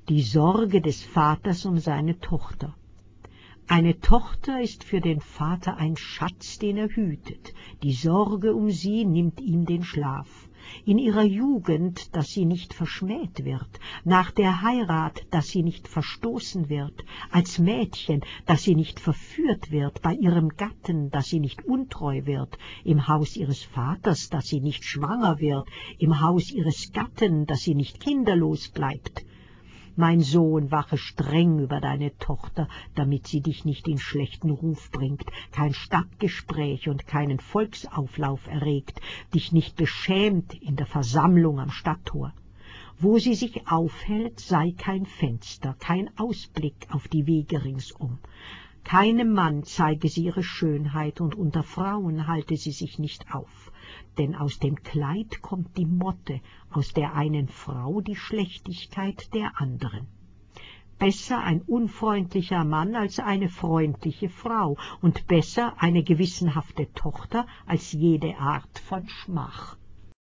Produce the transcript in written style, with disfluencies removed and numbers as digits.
die Sorge des Vaters um seine Tochter. Eine Tochter ist für den Vater ein Schatz, den er hütet. Die Sorge um sie nimmt ihm den Schlaf. In ihrer Jugend, dass sie nicht verschmäht wird, nach der Heirat, dass sie nicht verstoßen wird, als Mädchen, dass sie nicht verführt wird, bei ihrem Gatten, dass sie nicht untreu wird, im Haus ihres Vaters, dass sie nicht schwanger wird, im Haus ihres Gatten, dass sie nicht kinderlos bleibt. Mein Sohn, wache streng über deine Tochter, damit sie dich nicht in schlechten Ruf bringt, kein Stadtgespräch und keinen Volksauflauf erregt, dich nicht beschämt in der Versammlung am Stadttor. Wo sie sich aufhält, sei kein Fenster, kein Ausblick auf die Wege ringsum. Keinem Mann zeige sie ihre Schönheit, und unter Frauen halte sie sich nicht auf. Denn aus dem Kleid kommt die Motte, aus der einen Frau die Schlechtigkeit der anderen. Besser ein unfreundlicher Mann als eine freundliche Frau, und besser eine gewissenhafte Tochter als jede Art von Schmach.